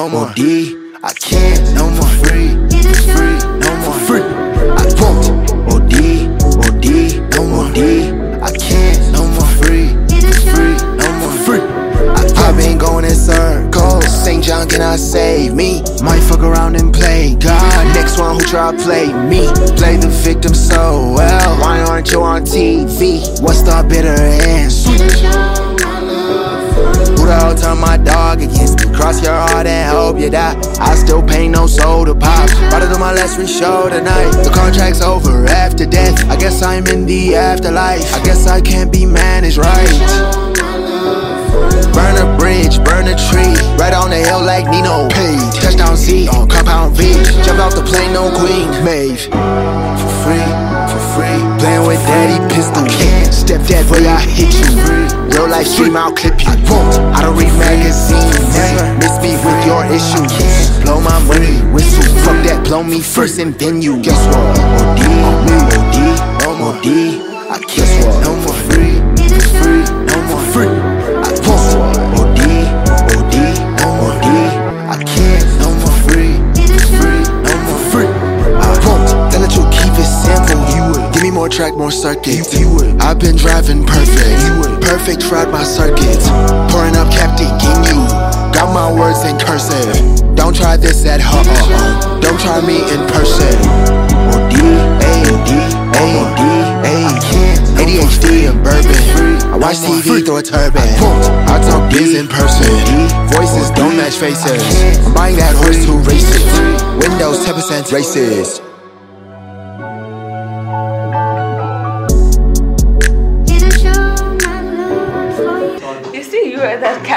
no more. OD, I can't, no more. Free, no more. Free, I won't. OD, no more. OD, I can't, no more. Free, no more. Free, I've been going in circles. St. John cannot save me. Might fuck around and play God. Next one who try to play me. Play the victim so well. Why aren't you on TV? What's the bitter and sweet? Who the hell turned my dog against me? Cross your heart and hope you die. I still pay no soda pop. About to do my last show tonight. The contract's over after death. I guess I'm in the afterlife. I guess I can't be managed right. Burn a bridge, burn a tree. Right on the hill like Nino Page. Touchdown C on Compound V. Jump out the plane, no Queen Maeve. For free. Playing with daddy pistol. I can't step that way, I hit you. Real life stream, I'll clip you. I won't. I don't read magazines. Never miss me with your issues. Blow my money, whistle. Fuck that, blow me first and then you. Guess what? OD, no more. OD, I guess what? No more. Free, no more. Free. I won't. OD, no more. OD, I can't, no more. Free, no more. Free, I won't. Then let you keep it simple. You would give me more track, more circuits. You would. I've been driving perfect. You would. Perfect ride my circuits. Pouring up Captain King. You got my words in cursive. Don't try this at home. Don't try me in person. OD, I can't. ADHD and bourbon. I watch TV through a turban. I talk biz in person. Voices don't match faces. I'm buying that horse to race it. Windows 10% racist. You see, you are that